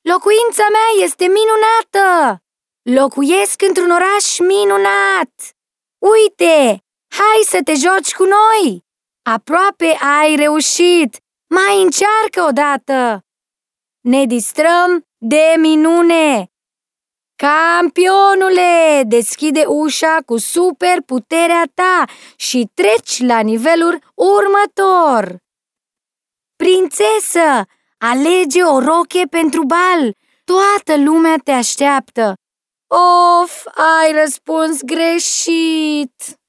Locuința mea este minunată! Locuiesc într-un oraș minunat! Uite, hai să te joci cu noi! Aproape ai reușit! Mai încearcă o dată! Ne distrăm de minune! Campionule, deschide ușa cu superputerea ta și treci la nivelul următor! Prințesă, alege o rochie pentru bal! Toată lumea te așteaptă! Of, ai răspuns greșit!